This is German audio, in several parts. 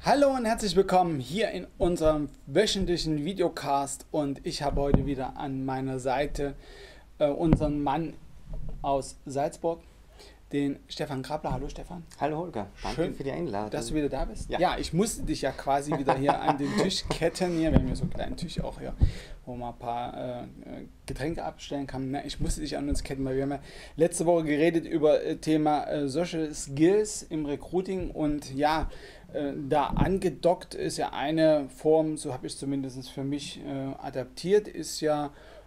Hallo und herzlich willkommen hier in unserem wöchentlichen Videocast, und ich habe heute wieder an meiner Seite unseren Mann aus Salzburg, den Stefan Grabler. Hallo Stefan. Hallo Holger, danke Schön, für die Einladung. dass du wieder da bist. Ja. Ja, ich musste dich ja quasi wieder hier an den Tisch ketten. Hier, wir haben hier so einen kleinen Tisch auch hier, wo man ein paar Getränke abstellen kann. Na, ich musste dich an uns ketten, weil wir haben ja letzte Woche geredet über Thema Social Skills im Recruiting, und ja, da angedockt ist ja eine Form, so habe ich es zumindest für mich adaptiert, ist ja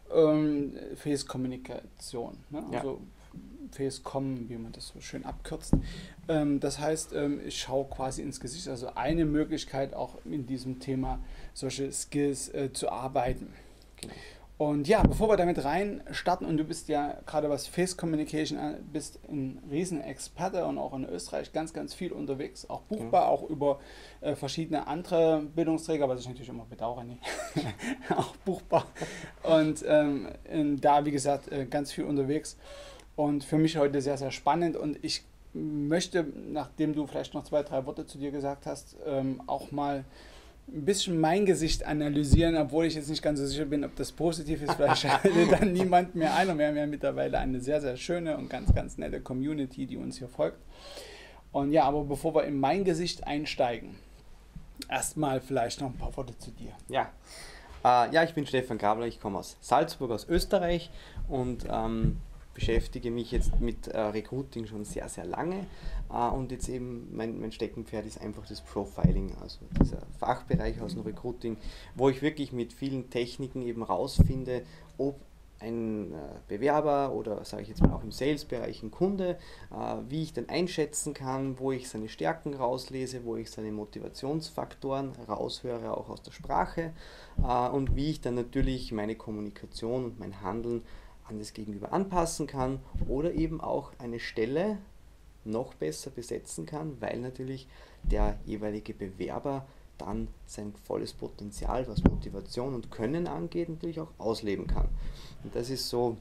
Face-Kommunikation. Ne? Ja. Also Face-Com, wie man das so schön abkürzt. Das heißt, ich schaue quasi ins Gesicht, also eine Möglichkeit auch in diesem Thema solche Skills zu arbeiten. Genau. Und ja, bevor wir damit rein starten, und du bist ja gerade was Face Communication bist ein Riesenexperte und auch in Österreich ganz, ganz viel unterwegs, auch buchbar, auch über verschiedene andere Bildungsträger, was ich natürlich immer bedauere, nee. Auch buchbar. Und da, wie gesagt, ganz viel unterwegs. Und für mich heute sehr, sehr spannend, und ich möchte, nachdem du vielleicht noch 2, 3 Worte zu dir gesagt hast, auch mal ein bisschen mein Gesicht analysieren, obwohl ich jetzt nicht ganz so sicher bin, ob das positiv ist. Vielleicht schaltet dann niemand mehr ein, und wir haben ja mittlerweile eine sehr, sehr schöne und ganz, ganz nette Community, die uns hier folgt. Und ja, aber bevor wir in mein Gesicht einsteigen, erstmal vielleicht noch ein paar Worte zu dir. Ja, ich bin Stefan Grabler, ich komme aus Salzburg, aus Österreich, und beschäftige mich jetzt mit Recruiting schon sehr, sehr lange, und jetzt eben mein Steckenpferd ist einfach das Profiling, also dieser Fachbereich aus dem Recruiting, wo ich wirklich mit vielen Techniken eben rausfinde, ob ein Bewerber oder, sage ich jetzt mal, auch im Sales-Bereich ein Kunde, wie ich dann einschätzen kann, wo ich seine Stärken rauslese, wo ich seine Motivationsfaktoren raushöre, auch aus der Sprache, und wie ich dann natürlich meine Kommunikation und mein Handeln an das Gegenüber anpassen kann oder eben auch eine Stelle noch besser besetzen kann, weil natürlich der jeweilige Bewerber dann sein volles Potenzial, was Motivation und Können angeht, natürlich auch ausleben kann. Und das ist so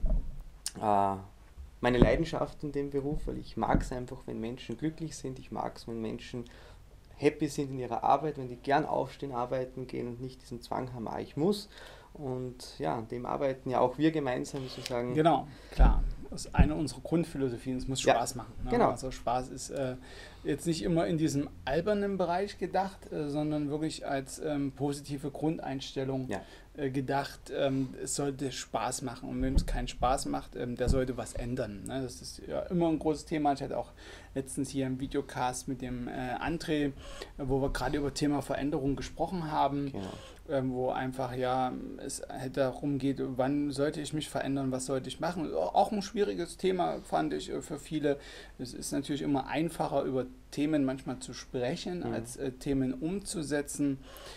meine Leidenschaft in dem Beruf, weil ich mag es einfach, wenn Menschen glücklich sind, ich mag es, wenn Menschen happy sind in ihrer Arbeit, wenn die gern aufstehen, arbeiten gehen und nicht diesen Zwang haben, ich muss. Und ja, an dem arbeiten ja auch wir gemeinsam sozusagen. Genau, klar. Das ist eine unserer Grundphilosophien, es muss Spaß machen. Ne? Genau. Also Spaß ist jetzt nicht immer in diesem albernen Bereich gedacht, sondern wirklich als positive Grundeinstellung gedacht. Es sollte Spaß machen, und wenn es keinen Spaß macht, der sollte was ändern. Ne? Das ist ja immer ein großes Thema. Ich hatte auch letztens hier im Videocast mit dem André, wo wir gerade über Thema Veränderung gesprochen haben. Genau. Wo einfach es halt darum geht, wann sollte ich mich verändern, was sollte ich machen. Auch ein schwieriges Thema, fand ich, für viele. Es ist natürlich immer einfacher, über Themen manchmal zu sprechen, als Themen umzusetzen.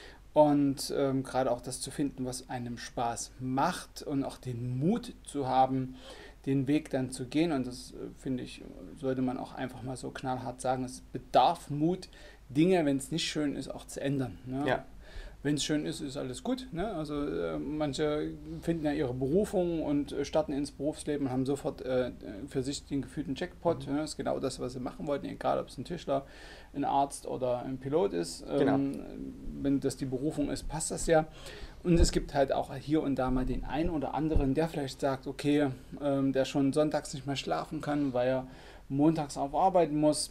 Und gerade auch das zu finden, was einem Spaß macht, und auch den Mut zu haben, den Weg dann zu gehen. Und das, finde ich, sollte man auch einfach mal so knallhart sagen, es bedarf Mut, Dinge, wenn es nicht schön ist, auch zu ändern. Ne? Ja. Wenn es schön ist, ist alles gut. Ne? Also manche finden ja ihre Berufung und starten ins Berufsleben und haben sofort für sich den gefühlten Jackpot. Ne? Das ist genau das, was sie machen wollten, egal ob es ein Tischler, ein Arzt oder ein Pilot ist. Genau. Wenn das die Berufung ist, passt das ja. Und es gibt halt auch hier und da mal den einen oder anderen, der vielleicht sagt, okay, der schon sonntags nicht mehr schlafen kann, weil er montags auf arbeiten muss.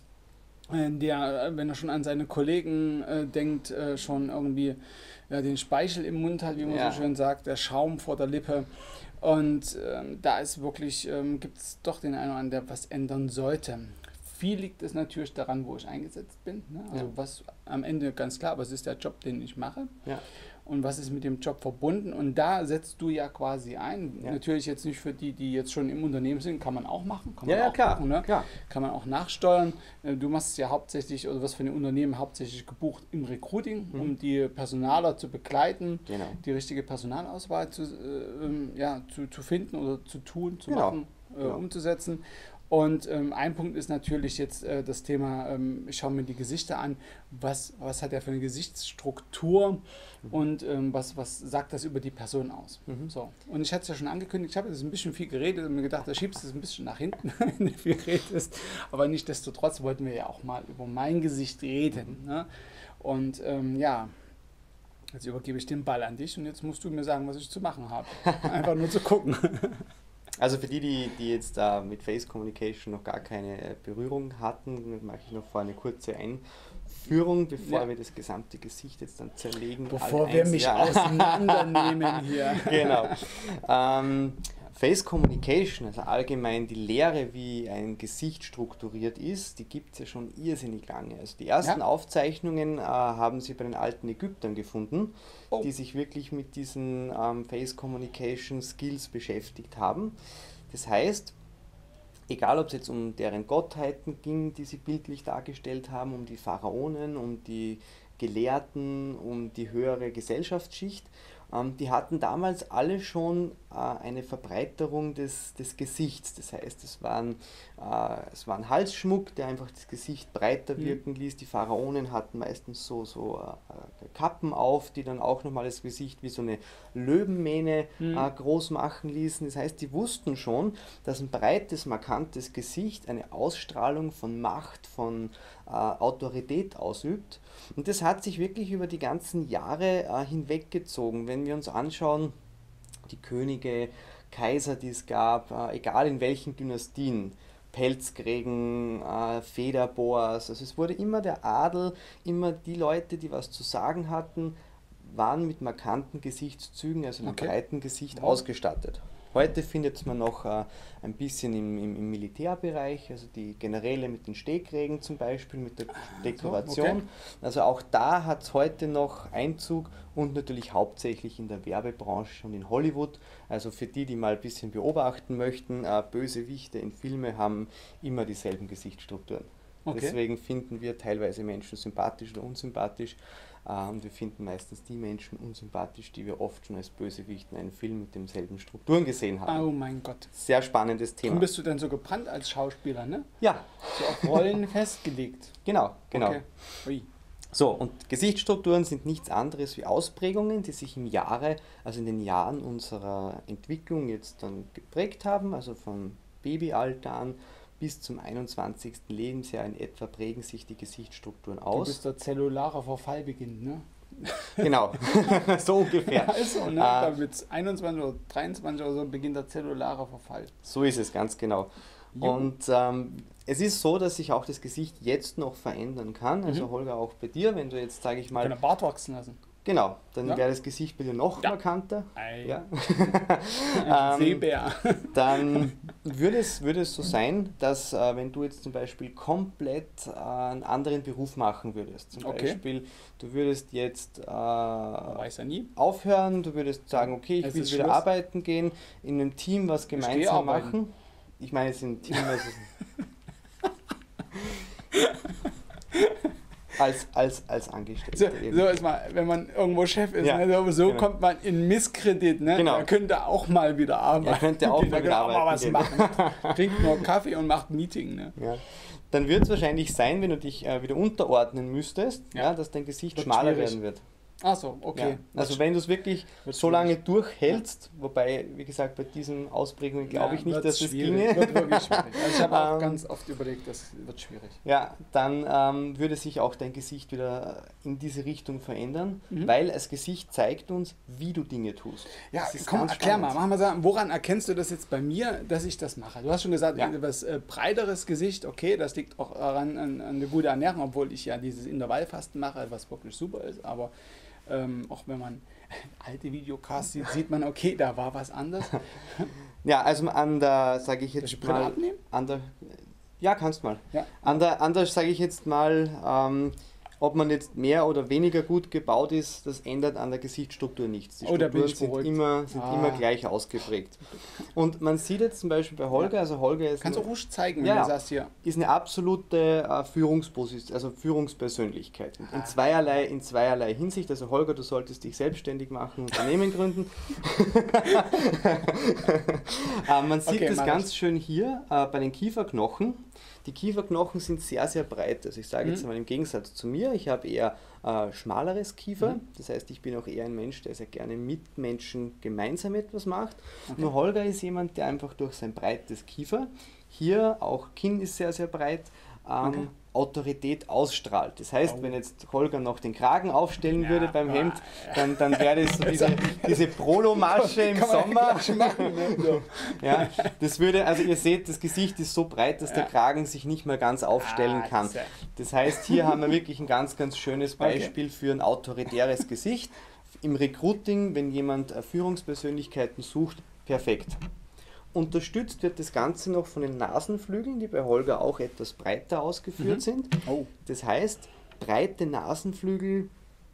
Der, wenn er schon an seine Kollegen denkt, schon irgendwie den Speichel im Mund hat, wie man so schön sagt, der Schaum vor der Lippe. Und da ist wirklich, gibt es doch den einen oder anderen, der was ändern sollte. Viel liegt es natürlich daran, wo ich eingesetzt bin. Ne? Also was am Ende ganz klar, was ist der Job, den ich mache? Ja. Und was ist mit dem Job verbunden? Und da setzt du ja quasi ein. Ja. Natürlich jetzt nicht für die, die jetzt schon im Unternehmen sind, kann man auch machen. Kann man auch klar, machen, ne? Klar. Kann man auch nachsteuern. Du machst es ja hauptsächlich, oder wirst von den Unternehmen hauptsächlich gebucht im Recruiting, um die Personaler zu begleiten, die richtige Personalauswahl zu finden oder zu tun, zu machen, umzusetzen. Und ein Punkt ist natürlich jetzt das Thema, ich schaue mir die Gesichter an, was hat er für eine Gesichtsstruktur und was sagt das über die Person aus. So. Und ich hatte es ja schon angekündigt, ich habe jetzt ein bisschen viel geredet und mir gedacht, da schiebst du es ein bisschen nach hinten, wenn du viel redest. Aber nichtsdestotrotz wollten wir ja auch mal über mein Gesicht reden. Ne? Und ja, jetzt übergebe ich den Ball an dich und jetzt musst du mir sagen, was ich zu machen habe. Einfach nur zu gucken. Also für die jetzt mit Face Communication noch gar keine Berührung hatten, mache ich noch vor eine kurze Einführung, bevor wir das gesamte Gesicht jetzt dann zerlegen. Bevor wir mich auseinandernehmen hier. Genau. Face Communication, also allgemein die Lehre, wie ein Gesicht strukturiert ist, die gibt es ja schon irrsinnig lange. Also die ersten Aufzeichnungen haben sie bei den alten Ägyptern gefunden, die sich wirklich mit diesen Face Communication Skills beschäftigt haben. Das heißt, egal ob es jetzt um deren Gottheiten ging, die sie bildlich dargestellt haben, um die Pharaonen, um die Gelehrten, um die höhere Gesellschaftsschicht, die hatten damals alle schon eine Verbreiterung des Gesichts. Das heißt, es war ein Halsschmuck, der einfach das Gesicht breiter wirken ließ. Die Pharaonen hatten meistens so Kappen auf, die dann auch nochmal das Gesicht wie so eine Löwenmähne groß machen ließen. Das heißt, die wussten schon, dass ein breites, markantes Gesicht eine Ausstrahlung von Macht, von Autorität ausübt. Und das hat sich wirklich über die ganzen Jahre hinweggezogen. Wenn wir uns anschauen, die Könige, Kaiser, die es gab, egal in welchen Dynastien, Pelzgrägen, Federboas, also es wurde immer der Adel, immer die Leute, die was zu sagen hatten, waren mit markanten Gesichtszügen, also mit breiten Gesicht ausgestattet. Heute findet man noch ein bisschen im Militärbereich, also die Generäle mit den Stehgrägen zum Beispiel, mit der Dekoration. Also auch da hat es heute noch Einzug und natürlich hauptsächlich in der Werbebranche und in Hollywood. Also für die, die mal ein bisschen beobachten möchten, Bösewichte in Filmen haben immer dieselben Gesichtsstrukturen. Deswegen finden wir teilweise Menschen sympathisch oder unsympathisch. Und wir finden meistens die Menschen unsympathisch, die wir oft schon als Bösewicht in einem Film mit denselben Strukturen gesehen haben. Oh mein Gott. Sehr spannendes Thema. Und bist du denn so gebrannt als Schauspieler, ne? Ja. So auf Rollen festgelegt. Genau. Okay. Ui. So, und Gesichtsstrukturen sind nichts anderes wie Ausprägungen, die sich im Jahre, also in den Jahren unserer Entwicklung jetzt dann geprägt haben, also vom Babyalter an bis zum 21. Lebensjahr in etwa prägen sich die Gesichtsstrukturen aus. Bis der zellulare Verfall beginnt, ne? Genau, so ungefähr. Also, ne? Mit 21 oder 23 oder so beginnt der zellulare Verfall. So ist es, ganz genau. Und es ist so, dass sich auch das Gesicht jetzt noch verändern kann. Also Holger, auch bei dir, wenn du jetzt, sage ich mal... Können Bart wachsen lassen. Genau, dann wäre das Gesicht bei dir noch markanter. Ja. Seebär. Dann würde es so sein, dass wenn du jetzt zum Beispiel komplett einen anderen Beruf machen würdest, zum Beispiel, du würdest jetzt weiß ja nie. aufhören, du würdest sagen, okay, ich will wieder arbeiten gehen, in einem Team was gemeinsam machen. Ich meine, es ist ein Team, als Angestellter. So ist mal, wenn man irgendwo Chef ist, ne, so kommt man in Misskredit. Ne? Genau. Da könnte auch mal wieder arbeiten. Er könnte auch mal wieder arbeiten. Was machen. Trinkt nur Kaffee und macht ein Meeting. Ne? Ja. Dann wird es wahrscheinlich sein, wenn du dich wieder unterordnen müsstest, dass dein Gesicht schmaler werden wird. Ach so, okay. Ja. Also wenn du es wirklich so lange durchhältst, wobei, wie gesagt, bei diesen Ausprägungen glaube ich nicht, dass das ginge. Wird wirklich schwierig. Also ich habe auch ganz oft überlegt, das wird schwierig. Ja, dann würde sich auch dein Gesicht wieder in diese Richtung verändern, weil das Gesicht zeigt uns, wie du Dinge tust. Ja, komm, erklär mal, woran erkennst du das jetzt bei mir, dass ich das mache? Du hast schon gesagt, etwas breiteres Gesicht, okay, das liegt auch daran an eine gute Ernährung, obwohl ich ja dieses Intervallfasten mache, was wirklich super ist, aber auch wenn man alte Videocasts sieht, sieht man, okay, da war was anderes. Ja, also an der, sage ich jetzt mal, abnehmen? an der, ja, kannst mal. Ja. An der, sage ich jetzt mal, Ob man jetzt mehr oder weniger gut gebaut ist, das ändert an der Gesichtsstruktur nichts. Die Strukturen sind immer gleich ausgeprägt. Und man sieht jetzt zum Beispiel bei Holger, also Holger ist... Kannst du ruhig zeigen, wenn du sagst hier. Ist eine absolute Führungsposition, also Führungspersönlichkeit. In zweierlei Hinsicht. Also Holger, du solltest dich selbstständig machen, Unternehmen gründen. Man sieht das ganz schön hier bei den Kieferknochen. Die Kieferknochen sind sehr, sehr breit. Also ich sage jetzt mal im Gegensatz zu mir, ich habe eher schmaleres Kiefer. Das heißt, ich bin auch eher ein Mensch, der sehr gerne mit Menschen gemeinsam etwas macht. Nur Holger ist jemand, der einfach durch sein breites Kiefer, hier auch Kinn ist sehr, sehr breit, Autorität ausstrahlt. Das heißt, wenn jetzt Holger noch den Kragen aufstellen würde beim Hemd, dann wäre das so diese Prolo-Masche im Sommer. Ja, das würde, also ihr seht, das Gesicht ist so breit, dass der Kragen sich nicht mehr ganz aufstellen kann. Das heißt, hier haben wir wirklich ein ganz, ganz schönes Beispiel für ein autoritäres Gesicht. Im Recruiting, wenn jemand Führungspersönlichkeiten sucht, perfekt. Unterstützt wird das Ganze noch von den Nasenflügeln, die bei Holger auch etwas breiter ausgeführt sind. Das heißt, breite Nasenflügel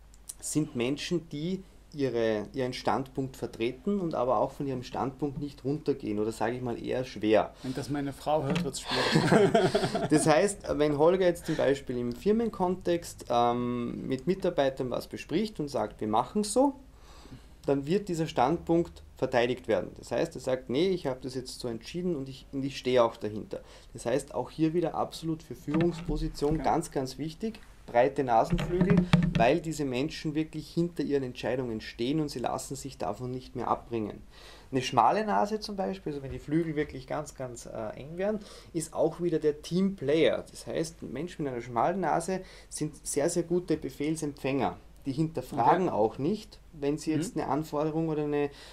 sind Menschen, die ihren Standpunkt vertreten und aber auch von ihrem Standpunkt nicht runtergehen oder sage ich mal eher schwer. Wenn das meine Frau hört, wird es schwierig. Das heißt, wenn Holger jetzt zum Beispiel im Firmenkontext mit Mitarbeitern was bespricht und sagt, wir machen es so, dann wird dieser Standpunkt verteidigt werden. Das heißt, er sagt, nee, ich habe das jetzt so entschieden und ich stehe auch dahinter. Das heißt, auch hier wieder absolut für Führungsposition ganz, ganz wichtig, breite Nasenflügel, weil diese Menschen wirklich hinter ihren Entscheidungen stehen und sie lassen sich davon nicht mehr abbringen. Eine schmale Nase zum Beispiel, also wenn die Flügel wirklich ganz, ganz eng werden, ist auch wieder der Teamplayer. Das heißt, Menschen mit einer schmalen Nase sind sehr, sehr gute Befehlsempfänger. Die hinterfragen auch nicht, wenn sie jetzt eine Anforderung oder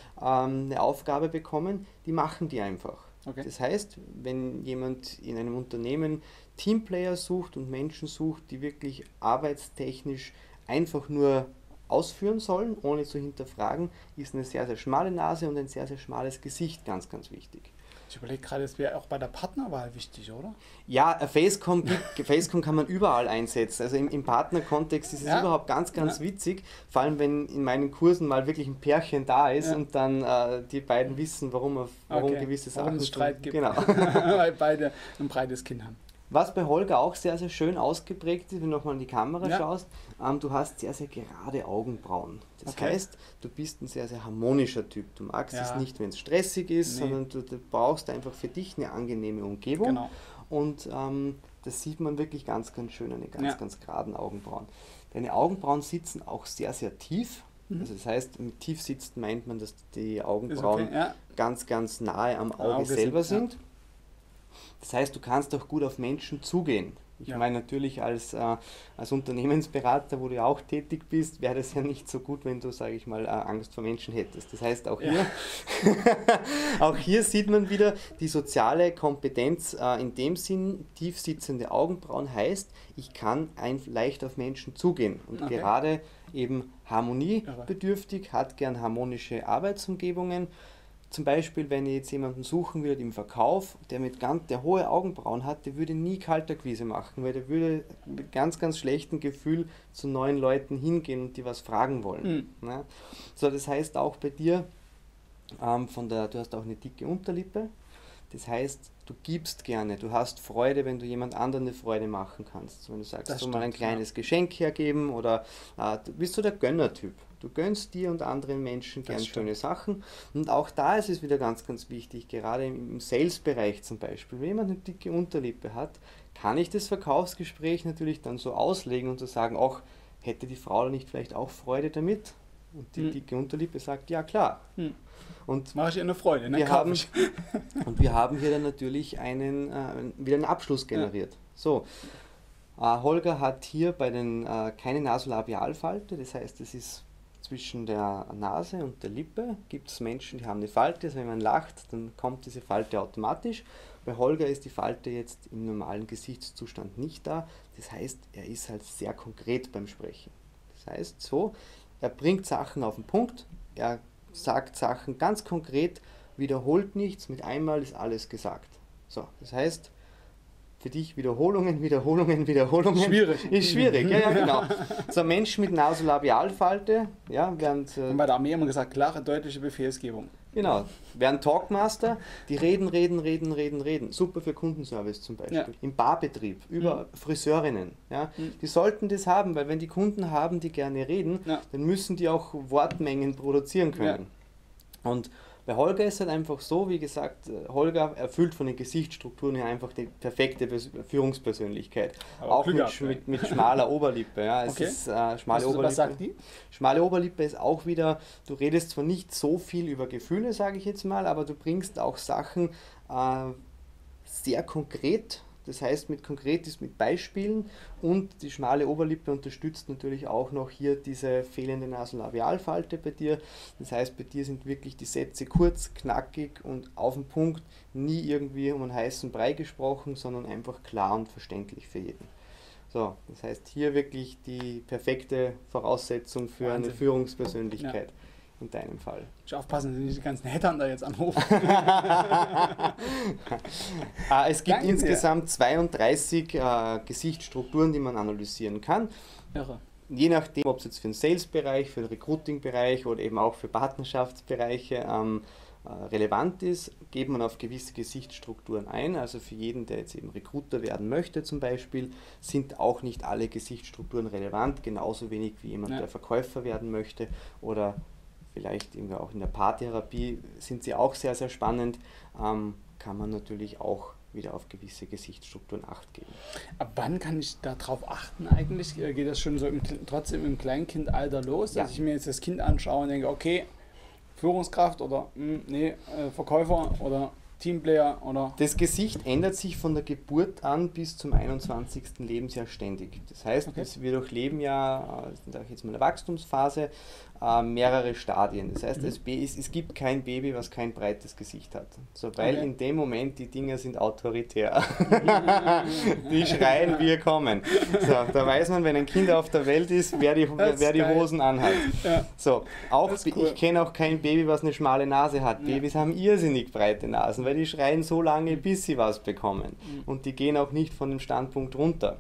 eine Aufgabe bekommen, die machen die einfach. Das heißt, wenn jemand in einem Unternehmen Teamplayer sucht und Menschen sucht, die wirklich arbeitstechnisch einfach nur ausführen sollen, ohne zu hinterfragen, ist eine sehr, sehr schmale Nase und ein sehr, sehr schmales Gesicht ganz, ganz wichtig. Ich überlege gerade, das wäre auch bei der Partnerwahl wichtig, oder? Ja, Facecom kann man überall einsetzen. Also im Partnerkontext ist es überhaupt ganz, ganz witzig, vor allem wenn in meinen Kursen mal wirklich ein Pärchen da ist und dann die beiden wissen, warum gewisse Sachen... Warum es Streit gibt, genau. weil beide ein breites Kinn haben. Was bei Holger auch sehr, sehr schön ausgeprägt ist, wenn du nochmal in die Kamera schaust, du hast sehr, sehr gerade Augenbrauen. Das heißt, du bist ein sehr, sehr harmonischer Typ. Du magst es nicht, wenn es stressig ist, sondern du brauchst einfach für dich eine angenehme Umgebung. Genau. Und das sieht man wirklich ganz, ganz schön, eine ganz, ganz geraden Augenbrauen. Deine Augenbrauen sitzen auch sehr, sehr tief. Also das heißt, mit tief sitzen meint man, dass die Augenbrauen ganz, ganz nahe am Auge selber sind. Das heißt, du kannst auch gut auf Menschen zugehen. Ich meine natürlich als Unternehmensberater, wo du ja auch tätig bist, wäre das ja nicht so gut, wenn du, sage ich mal, Angst vor Menschen hättest. Das heißt, auch hier, auch hier sieht man wieder die soziale Kompetenz in dem Sinn, tief sitzende Augenbrauen heißt, ich kann leicht auf Menschen zugehen. Und gerade eben harmoniebedürftig, hat gern harmonische Arbeitsumgebungen. Zum Beispiel, wenn ihr jetzt jemanden suchen würdet im Verkauf, der hohe Augenbrauen hat, der würde nie Kaltakquise machen, weil der würde mit ganz, ganz schlechtem Gefühl zu neuen Leuten hingehen und die was fragen wollen. Ja? So, das heißt auch bei dir, du hast auch eine dicke Unterlippe, das heißt, du gibst gerne, du hast Freude, wenn du jemand anderen eine Freude machen kannst. So, wenn du sagst, so mal ein kleines Geschenk hergeben oder du bist so der Gönnertyp. Du gönnst dir und anderen Menschen gern schöne Sachen. Und auch da ist es wieder ganz, ganz wichtig, gerade im Sales-Bereich zum Beispiel, wenn jemand eine dicke Unterlippe hat, kann ich das Verkaufsgespräch natürlich dann so auslegen und so sagen, auch hätte die Frau nicht vielleicht auch Freude damit? Und die dicke Unterlippe sagt, ja klar. Und mache ich ihr eine Freude, ne? Und wir haben hier dann natürlich wieder einen Abschluss generiert. So. Holger hat hier keine Nasolabialfalte, das heißt, es ist zwischen der Nase und der Lippe gibt es Menschen, die haben eine Falte, also wenn man lacht, dann kommt diese Falte automatisch. Bei Holger ist die Falte jetzt im normalen Gesichtszustand nicht da, das heißt, er ist halt sehr konkret beim Sprechen. Das heißt so, er bringt Sachen auf den Punkt, er sagt Sachen ganz konkret, wiederholt nichts, mit einmal ist alles gesagt. So, das heißt, für dich Wiederholungen, Wiederholungen, Wiederholungen. Schwierig. Ist schwierig, ja, genau. So ein Mensch mit Nasolabialfalte, ja, während... Haben bei der Armee immer gesagt, klare, deutliche Befehlsgebung. Genau, wären Talkmaster, die reden. Super für Kundenservice zum Beispiel. Ja. Im Barbetrieb, über Friseurinnen. Ja. Die sollten das haben, weil wenn die Kunden haben, die gerne reden, dann müssen die auch Wortmengen produzieren können. Ja. Und bei Holger ist es halt einfach so, wie gesagt, Holger erfüllt von den Gesichtsstrukturen her einfach die perfekte Führungspersönlichkeit. Aber auch mit schmaler Oberlippe. Ja. Es ist, schmale Oberlippe. Was sagt die? Schmale Oberlippe ist auch wieder, du redest zwar nicht so viel über Gefühle, sage ich jetzt mal, aber du bringst auch Sachen sehr konkret. Das heißt, mit konkret ist mit Beispielen, und die schmale Oberlippe unterstützt natürlich auch noch hier diese fehlende Nasolabialfalte bei dir. Das heißt, bei dir sind wirklich die Sätze kurz, knackig und auf den Punkt, nie irgendwie um einen heißen Brei gesprochen, sondern einfach klar und verständlich für jeden. So, das heißt, hier wirklich die perfekte Voraussetzung für eine Führungspersönlichkeit. In deinem Fall. Ich aufpassen, dass nicht die ganzen Hattern da jetzt anrufen. Es gibt insgesamt 32 Gesichtsstrukturen, die man analysieren kann. Irre. Je nachdem, ob es jetzt für den Sales-Bereich, für den Recruiting-Bereich oder eben auch für Partnerschaftsbereiche relevant ist, geht man auf gewisse Gesichtsstrukturen ein. Also für jeden, der jetzt eben Recruiter werden möchte zum Beispiel, sind auch nicht alle Gesichtsstrukturen relevant, genauso wenig wie jemand, der Verkäufer werden möchte, oder vielleicht irgendwie auch in der Paartherapie sind sie auch sehr, sehr spannend, kann man natürlich auch wieder auf gewisse Gesichtsstrukturen Acht geben. Ab wann kann ich darauf achten eigentlich? Geht das schon so trotzdem im Kleinkindalter los, dass ich mir jetzt das Kind anschaue und denke, okay, Führungskraft oder Verkäufer oder Teamplayer oder... Das Gesicht ändert sich von der Geburt an bis zum 21. Lebensjahr ständig. Das heißt, wir durchleben ja, sage ich jetzt mal, eine Wachstumsphase, mehrere Stadien. Das heißt, es gibt kein Baby, was kein breites Gesicht hat. So, weil in dem Moment die Dinge sind autoritär. Die schreien, wir kommen. So, da weiß man, wenn ein Kind auf der Welt ist, wer die Hosen anhat. Ja. So, ich kenne auch kein Baby, was eine schmale Nase hat. Babys haben irrsinnig breite Nasen, weil die schreien so lange, bis sie was bekommen. Und die gehen auch nicht von dem Standpunkt runter.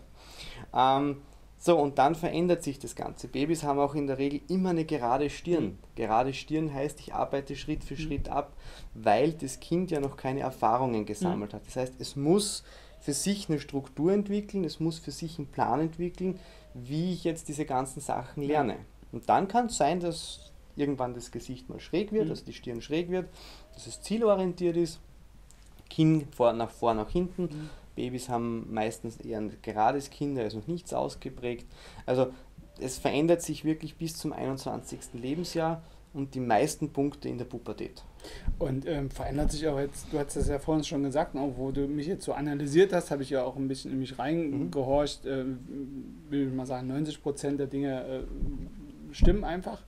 So, und dann verändert sich das Ganze. Babys haben auch in der Regel immer eine gerade Stirn. Gerade Stirn heißt, ich arbeite Schritt für Schritt ab, weil das Kind ja noch keine Erfahrungen gesammelt hat. Das heißt, es muss für sich eine Struktur entwickeln, es muss für sich einen Plan entwickeln, wie ich jetzt diese ganzen Sachen lerne. Und dann kann es sein, dass irgendwann das Gesicht mal schräg wird, dass die Stirn schräg wird, dass es zielorientiert ist, Kinn nach vor, nach hinten. Babys haben meistens eher ein gerades Kinn, da ist noch nichts ausgeprägt. Also es verändert sich wirklich bis zum 21. Lebensjahr und die meisten Punkte in der Pubertät. Und verändert sich auch jetzt, du hast das ja vorhin schon gesagt, auch wo du mich jetzt so analysiert hast, habe ich ja auch ein bisschen in mich reingehorcht, will ich mal sagen, 90% der Dinge stimmen einfach.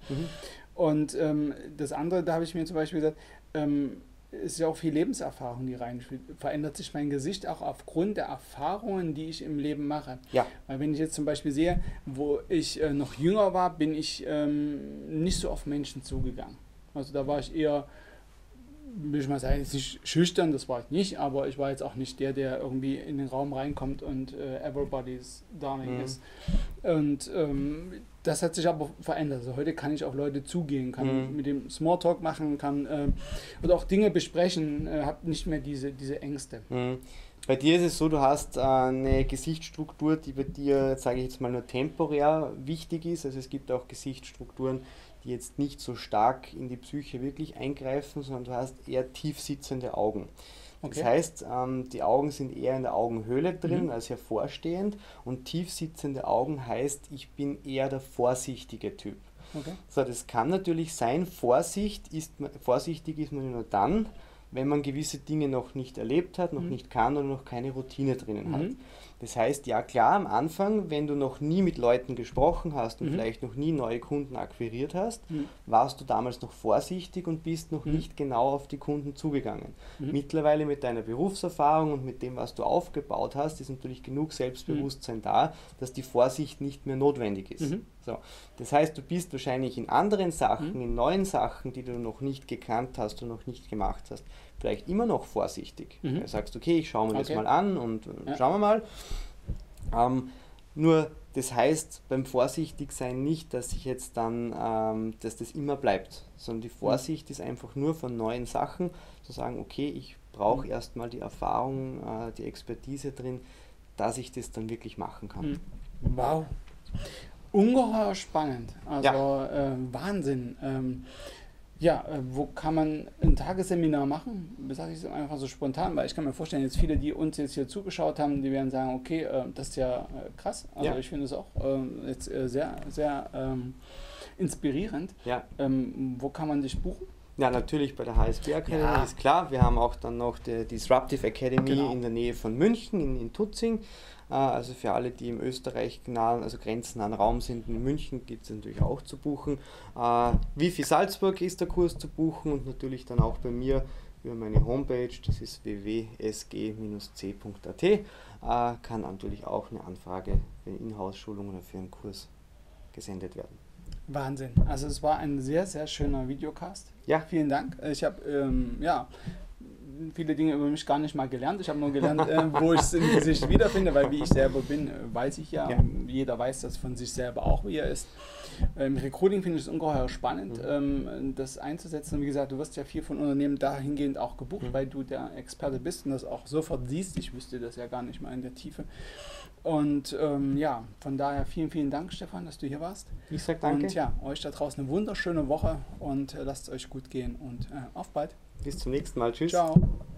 Und das andere, da habe ich mir zum Beispiel gesagt, ist ja auch viel Lebenserfahrung, die reinspielt. Verändert sich mein Gesicht auch aufgrund der Erfahrungen, die ich im Leben mache? Ja. Weil wenn ich jetzt zum Beispiel sehe, wo ich noch jünger war, bin ich nicht so auf Menschen zugegangen. Also da war ich eher, will ich mal sagen, jetzt nicht schüchtern, das war ich nicht, aber ich war jetzt auch nicht der irgendwie in den Raum reinkommt und everybody's darling ist. Und das hat sich aber verändert. Also heute kann ich auf Leute zugehen, kann mit dem Smalltalk machen, kann oder auch Dinge besprechen, habe nicht mehr diese Ängste. Bei dir ist es so, du hast eine Gesichtsstruktur, die bei dir, sage ich jetzt mal, nur temporär wichtig ist. Also es gibt auch Gesichtsstrukturen, die jetzt nicht so stark in die Psyche wirklich eingreifen, sondern du hast eher tief sitzende Augen. Das heißt, die Augen sind eher in der Augenhöhle drin als hervorstehend, und tief sitzende Augen heißt, ich bin eher der vorsichtige Typ. So, das kann natürlich sein, vorsichtig ist man nur dann, wenn man gewisse Dinge noch nicht erlebt hat, noch nicht kann oder noch keine Routine drinnen hat. Das heißt, ja klar, am Anfang, wenn du noch nie mit Leuten gesprochen hast und vielleicht noch nie neue Kunden akquiriert hast, warst du damals noch vorsichtig und bist noch nicht genau auf die Kunden zugegangen. Mittlerweile mit deiner Berufserfahrung und mit dem, was du aufgebaut hast, ist natürlich genug Selbstbewusstsein da, dass die Vorsicht nicht mehr notwendig ist. So. Das heißt, du bist wahrscheinlich in anderen Sachen, in neuen Sachen, die du noch nicht gekannt hast und noch nicht gemacht hast, vielleicht immer noch vorsichtig. Du sagst, okay, ich schaue mir das Okay. mal an und schauen wir mal. Nur das heißt beim Vorsichtigsein nicht, dass ich jetzt dann, dass das immer bleibt, sondern die Vorsicht ist einfach nur von neuen Sachen, zu sagen, okay, ich brauche erstmal die Erfahrung, die Expertise drin, dass ich das dann wirklich machen kann. Wow. Ungeheuer spannend. Also Ja. Wahnsinn. Wo kann man ein Tagesseminar machen? Das sage ich einfach so spontan, weil ich kann mir vorstellen, jetzt viele, die uns jetzt hier zugeschaut haben, die werden sagen, okay, das ist ja krass. Also Ja. ich finde es auch jetzt sehr, sehr inspirierend. Ja. Wo kann man dich buchen? Ja, natürlich bei der HSB Academy, Ja. ist klar. Wir haben auch dann noch die Disruptive Academy Genau. in der Nähe von München, in Tutzing. Also für alle, die im Österreich also grenznahen Raum sind, in München gibt es natürlich auch zu buchen. Wifi Salzburg ist der Kurs zu buchen und natürlich dann auch bei mir über meine Homepage, das ist www.sg-c.at, kann natürlich auch eine Anfrage für eine Inhouse-Schulung oder für einen Kurs gesendet werden. Wahnsinn. Also es war ein sehr, sehr schöner Videocast. Ja. Vielen Dank. Ich habe viele Dinge über mich gar nicht mal gelernt. Ich habe nur gelernt, wo ich es in sich wiederfinde, weil wie ich selber bin, weiß ich ja. Ja. Jeder weiß das von sich selber auch, wie er ist. Im Recruiting finde ich es ungeheuer spannend, das einzusetzen. Und wie gesagt, du wirst ja viel von Unternehmen dahingehend auch gebucht, weil du der Experte bist und das auch sofort siehst. Ich wüsste das ja gar nicht mal in der Tiefe. Und von daher vielen, vielen Dank, Stefan, dass du hier warst. Ich sage danke. Und ja, euch da draußen eine wunderschöne Woche und lasst es euch gut gehen und auf bald. Bis zum nächsten Mal. Tschüss. Ciao.